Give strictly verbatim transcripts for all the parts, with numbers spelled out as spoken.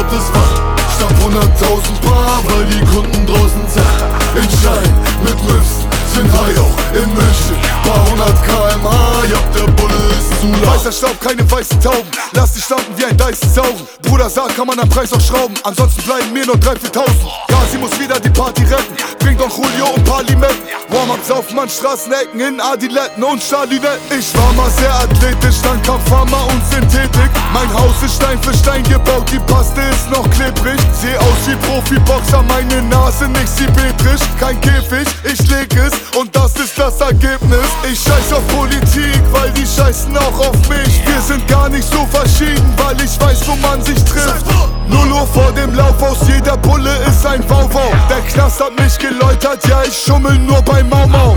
unerlaubtes fahren. Stamm hunderttausend Bar, weil die Kunden draußen sind. In Schein, mit Müssen, sind high auch in München. Paar hundert Kilometer pro Stunde, ja, der Bulle ist zu laut. Weißer Staub, keine weißen Tauben, lass die Stampen wie ein Dyson saugen. Bruder sagt, kann man am Preis auch schrauben, ansonsten bleiben mir nur drei, viertausend. Ja, sie muss wieder die Party retten, bringt Don Julio und paar Limetten. Warm-up saufen an Straßenecken in Adiletten und Charlinetten. Ich war mal sehr athletisch, dann kam Pharma und Synthetik. Mein Haus ist Stein für Stein gebaut, die Paste ist noch klebrig. Seh aus wie Profiboxer, meine Nase nicht symmetrisch. Kein Käfig, ich leg es und das ist das Ergebnis. Ich scheiß auf Politik, weil die scheißen auch auf mich. Wir sind gar nicht so verschieden, weil ich weiß, wo man sich trifft. Null Uhr vor dem Laufhaus, jeder Bulle ist ein Wauwau. Der Knast hat mich geläutert, ja ich schummel nur bei Mau Mau.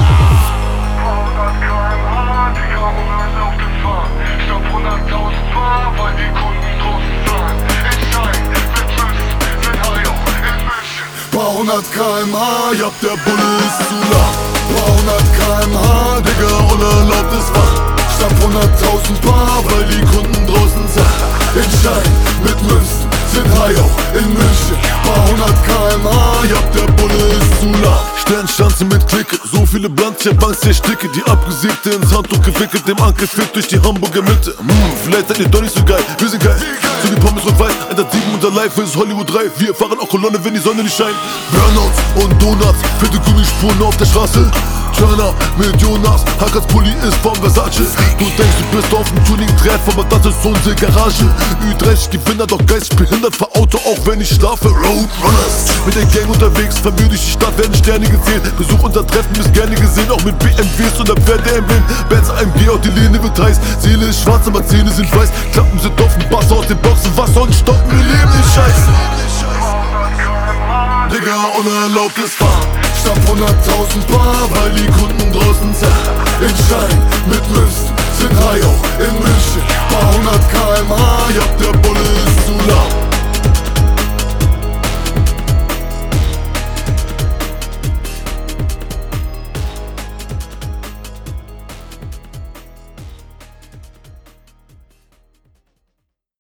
Paar hundert Kilometer pro Stunde, ja, der Bulle ist zu laut. Paar hundert Kilometer pro Stunde, Digga, unerlaubtes Fahren. Stamm hunderttausend Bar, weil die Kunden draußen sind. In Schein, mit Münzen, sind high auch in München. Paar hundert Kilometer pro Stunde, ja, der Bulle ist zu laut. Sternschanze mit Clique, so viele Blunts, ich hab Angst, ich sticke. Die abgesägte ins Handtuch gewickelt, dem Ankel fit durch die Hamburger Mitte. Hm, vielleicht seid ihr doch nicht so geil, wir sind geil. So wie Pommes und Weiß, hundertsieben unser Life ist Hollywood drei. Wir fahren auch Kolonne, wenn die Sonne nicht scheint. Burnouts und Donuts, fette Gummispuren auf der Straße. Turner mit Jonas, Hackers Pulli ist von Versace. Du denkst, du bist auf dem Tuning-Treff, aber das ist unsere Garage. Ü dreißig Gewinner, doch geistig behindert, fahr Auto, auch wenn ich schlafe. Roadrunners, mit der Gang unterwegs, vermüde ich die Stadt, werden Sterne gezählt. Besuch unser Treffen ist gerne gesehen, auch mit B M Ws und der Pferdeemblem. Benz A M G, auch die Lehne wird heiß. Seele ist schwarz, aber Zähne sind weiß. Klappen sind offen, Bass aus den Boxen, was soll stoppen, wir leben den Scheiß. Digga, unerlaubtes Fahren. Stamm hunderttausend Bar, weil die Kunden draußen sind. In Schein, mit Münzen, sind high auch in München. Paar hundert Kilometer pro Stunde, ja, der Bulle ist zu laut.